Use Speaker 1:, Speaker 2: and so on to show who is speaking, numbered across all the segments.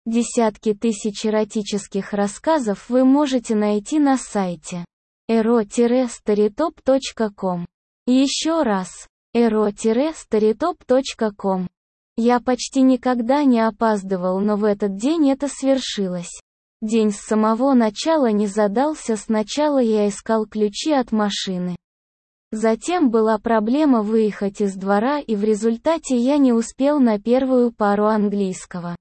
Speaker 1: Десятки тысяч эротических рассказов вы можете найти на сайте ero-storytop.com. Еще раз, ero-storytop.com. Я почти никогда не опаздывал, но в этот день это свершилось. День с самого начала не задался, сначала я искал ключи от машины. Затем была проблема выехать из двора, и в результате я не успел на первую пару английского.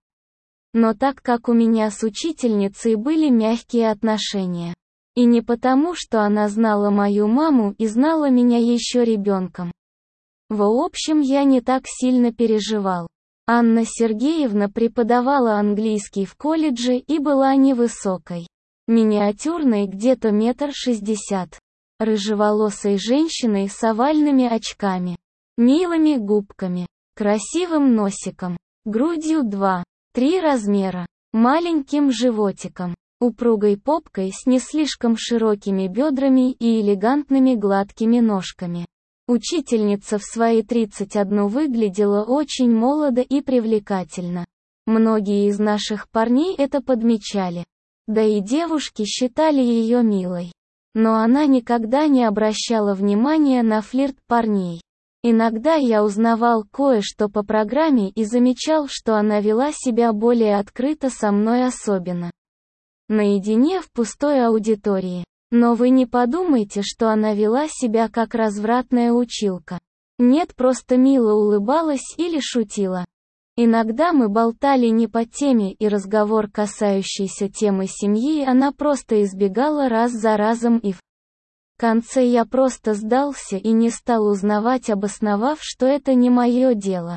Speaker 1: Но так как у меня с учительницей были мягкие отношения. И не потому, что она знала мою маму и знала меня еще ребенком. В общем, я не так сильно переживал. Анна Сергеевна преподавала английский в колледже и была невысокой. Миниатюрной, где-то 1,60 м. Рыжеволосой женщиной с овальными очками. Милыми губками. Красивым носиком. Грудью 2-3 размера. Маленьким животиком. Упругой попкой с не слишком широкими бедрами и элегантными гладкими ножками. Учительница в свои 31 выглядела очень молодо и привлекательно. Многие из наших парней это подмечали. Да и девушки считали ее милой. Но она никогда не обращала внимания на флирт парней. Иногда я узнавал кое-что по программе и замечал, что она вела себя более открыто со мной, особенно наедине в пустой аудитории. Но вы не подумайте, что она вела себя как развратная училка. Нет, просто мило улыбалась или шутила. Иногда мы болтали не по теме, и разговор, касающийся темы семьи, она просто избегала раз за разом, и в конце я просто сдался и не стал узнавать, обосновав, что это не мое дело.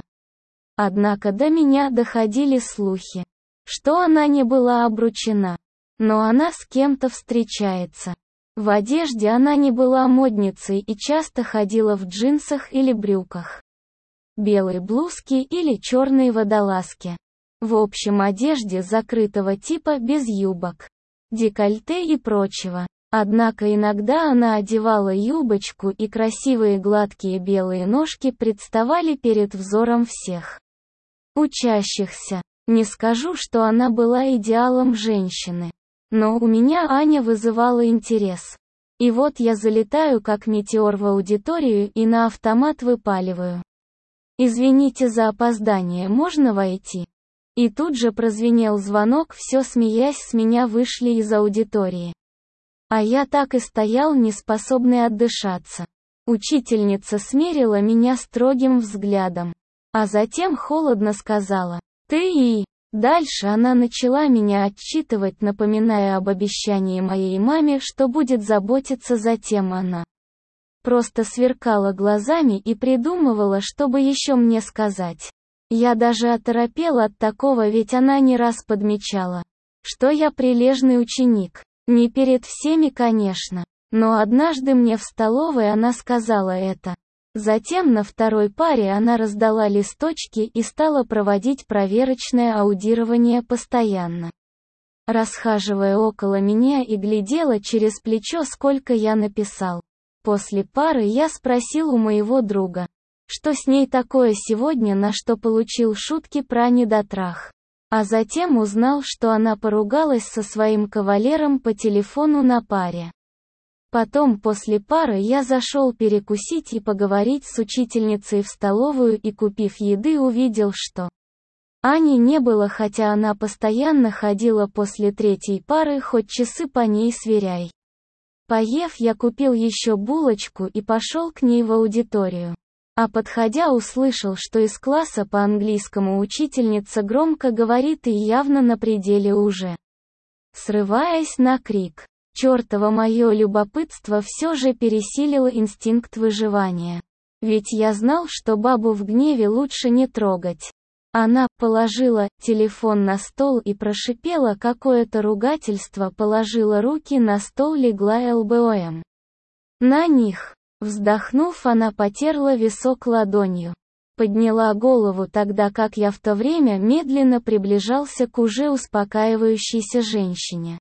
Speaker 1: Однако до меня доходили слухи, что она не была обручена, но она с кем-то встречается. В одежде она не была модницей и часто ходила в джинсах или брюках, белой блузке или черной водолазке. В общем, одежде закрытого типа, без юбок, декольте и прочего. Однако иногда она одевала юбочку, и красивые гладкие белые ножки представали перед взором всех учащихся. Не скажу, что она была идеалом женщины. Но у меня Аня вызывала интерес. И вот я залетаю как метеор в аудиторию и на автомат выпаливаю: «Извините за опоздание, можно войти?» И тут же прозвенел звонок, все смеясь с меня вышли из аудитории. А я так и стоял, неспособный отдышаться. Учительница смерила меня строгим взглядом. А затем холодно сказала: «Ты и...» Дальше она начала меня отчитывать, напоминая об обещании моей маме, что будет заботиться, затем она просто сверкала глазами и придумывала, чтобы еще мне сказать. Я даже оторопел от такого, ведь она не раз подмечала, что я прилежный ученик. Не перед всеми, конечно, но однажды мне в столовой она сказала это. Затем на второй паре она раздала листочки и стала проводить проверочное аудирование, постоянно расхаживая около меня, и глядела через плечо, сколько я написал. После пары я спросил у моего друга, что с ней такое сегодня, на что получил шутки про недотрах. А затем узнал, что она поругалась со своим кавалером по телефону на паре. Потом после пары я зашел перекусить и поговорить с учительницей в столовую, и, купив еды, увидел, что Ани не было, хотя она постоянно ходила после третьей пары, хоть часы по ней сверяй. Поев, я купил еще булочку и пошел к ней в аудиторию. А подходя, услышал, что из класса по английскому учительница громко говорит и явно на пределе уже, срываясь на крик. Чёртово мое любопытство все же пересилило инстинкт выживания. Ведь я знал, что бабу в гневе лучше не трогать. Она положила телефон на стол и прошипела какое-то ругательство, положила руки на стол, легла ЛБОМ на них. Вздохнув, она потерла висок ладонью. Подняла голову, тогда как я в то время медленно приближался к уже успокаивающейся женщине.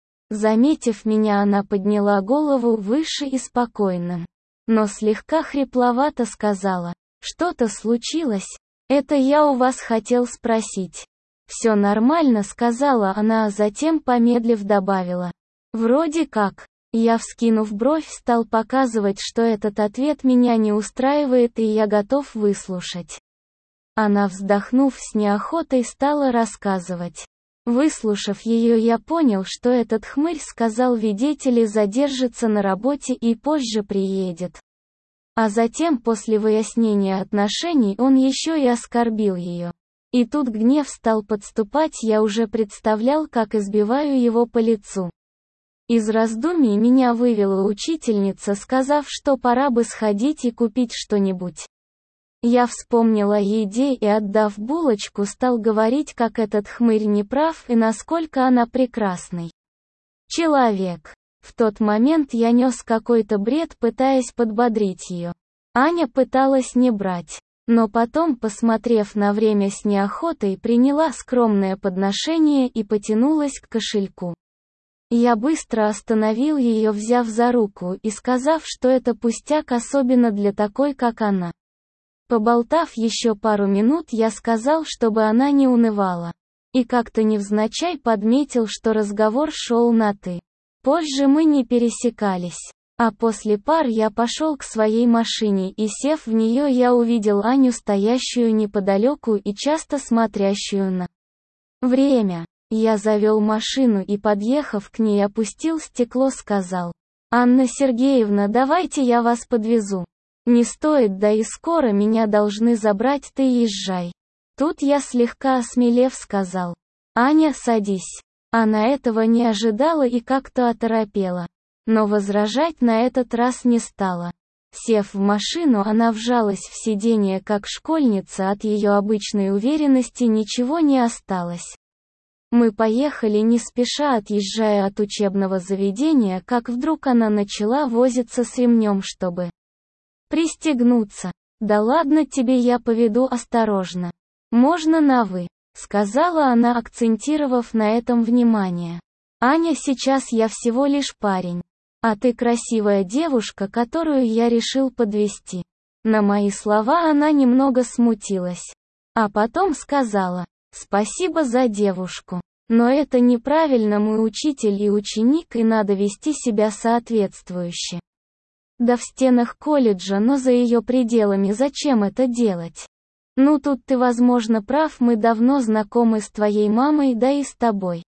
Speaker 1: Заметив меня, она подняла голову выше и спокойным, но слегка хрипловато сказала: «Что-то случилось? Это я у вас хотел спросить». «Все нормально», — сказала она, а затем, помедлив, добавила. «Вроде как». Я, вскинув бровь, стал показывать, что этот ответ меня не устраивает и я готов выслушать. Она, вздохнув с неохотой, стала рассказывать. Выслушав ее, я понял, что этот хмырь сказал Видетели задержится на работе и позже приедет. А затем, после выяснения отношений, он еще и оскорбил ее. И тут гнев стал подступать, я уже представлял, как избиваю его по лицу. Из раздумий меня вывела учительница, сказав, что пора бы сходить и купить что-нибудь. Я вспомнила о еде и, отдав булочку, стал говорить, как этот хмырь не прав и насколько она прекрасный человек. В тот момент я нес какой-то бред, пытаясь подбодрить ее. Аня пыталась не брать. Но потом, посмотрев на время с неохотой, приняла скромное подношение и потянулась к кошельку. Я быстро остановил ее, взяв за руку и сказав, что это пустяк, особенно для такой, как она. Поболтав еще пару минут, я сказал, чтобы она не унывала. И как-то невзначай подметил, что разговор шел на «ты». Позже мы не пересекались. А после пар я пошел к своей машине и, сев в нее, я увидел Аню, стоящую неподалеку и часто смотрящую на время. Я завел машину и, подъехав к ней, опустил стекло, сказал: «Анна Сергеевна, давайте я вас подвезу». «Не стоит, да и скоро меня должны забрать, ты езжай». Тут я, слегка осмелев, сказал: «Аня, садись». Она этого не ожидала и как-то оторопела. Но возражать на этот раз не стала. Сев в машину, она вжалась в сиденье как школьница, от ее обычной уверенности ничего не осталось. Мы поехали не спеша, отъезжая от учебного заведения, как вдруг она начала возиться с ремнем, чтобы пристегнуться. «Да ладно тебе, я поведу осторожно. Можно на «вы», — сказала она, акцентировав на этом внимание. «Аня, сейчас я всего лишь парень. А ты красивая девушка, которую я решил подвести». На мои слова она немного смутилась. А потом сказала: «Спасибо за девушку. Но это неправильно, мы учитель и ученик, и надо вести себя соответствующе. Да в стенах колледжа, но за ее пределами зачем это делать? Ну тут ты, возможно, прав, мы давно знакомы с твоей мамой, да и с тобой.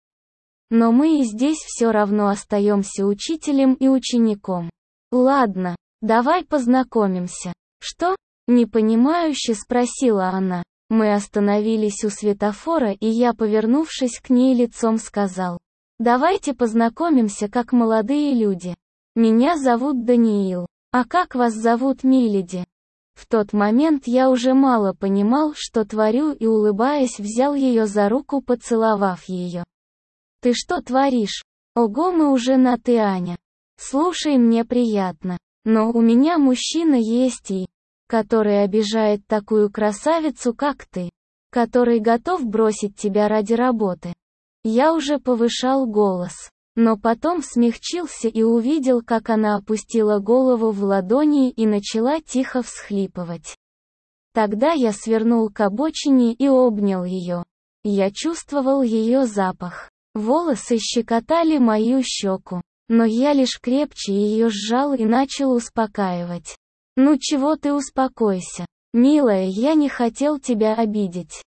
Speaker 1: Но мы и здесь все равно остаемся учителем и учеником. Ладно, давай познакомимся». «Что?» — непонимающе спросила она. Мы остановились у светофора, и я, повернувшись к ней лицом, сказал: «Давайте познакомимся как молодые люди. Меня зовут Даниил. А как вас зовут, миледи?» В тот момент я уже мало понимал, что творю, и, улыбаясь, взял ее за руку, поцеловав ее. «Ты что творишь? Ого, мы уже на «ты», Аня. Слушай, мне приятно. Но у меня мужчина есть который обижает такую красавицу, как ты, который готов бросить тебя ради работы». Я уже повышал голос, но потом смягчился и увидел, как она опустила голову в ладони и начала тихо всхлипывать. Тогда я свернул к обочине и обнял ее. Я чувствовал ее запах. Волосы щекотали мою щеку, но я лишь крепче ее сжал и начал успокаивать. «Ну чего ты, успокойся. Милая, я не хотел тебя обидеть.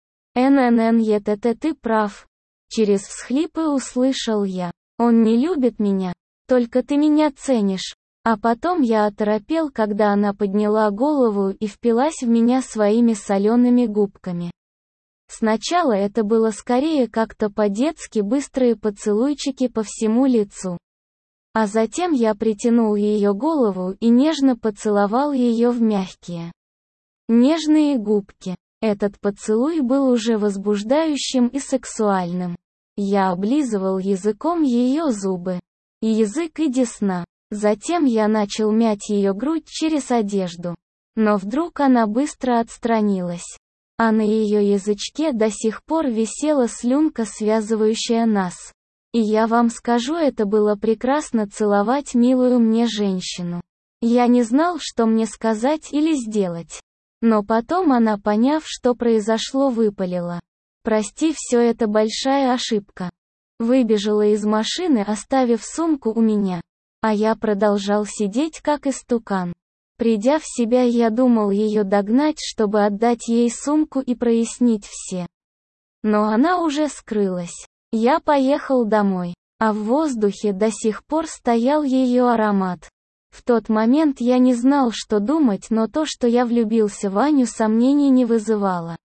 Speaker 1: НННЕТТ, ты прав». Через всхлипы услышал я: «Он не любит меня. Только ты меня ценишь». А потом я оторопел, когда она подняла голову и впилась в меня своими солеными губками. Сначала это было скорее как-то по-детски, быстрые поцелуйчики по всему лицу. А затем я притянул ее голову и нежно поцеловал ее в мягкие, нежные губки. Этот поцелуй был уже возбуждающим и сексуальным. Я облизывал языком ее зубы, язык и десна. Затем я начал мять ее грудь через одежду. Но вдруг она быстро отстранилась. А на ее язычке до сих пор висела слюнка, связывающая нас. И я вам скажу, это было прекрасно целовать милую мне женщину. Я не знал, что мне сказать или сделать. Но потом она, поняв, что произошло, выпалила: Прости, все это большая ошибка. Выбежала из машины, оставив сумку у меня. А я продолжал сидеть как истукан. Придя в себя, я думал ее догнать, чтобы отдать ей сумку и прояснить все. Но она уже скрылась. Я поехал домой, а в воздухе до сих пор стоял ее аромат. В тот момент я не знал, что думать, но то, что я влюбился в Аню, сомнений не вызывало.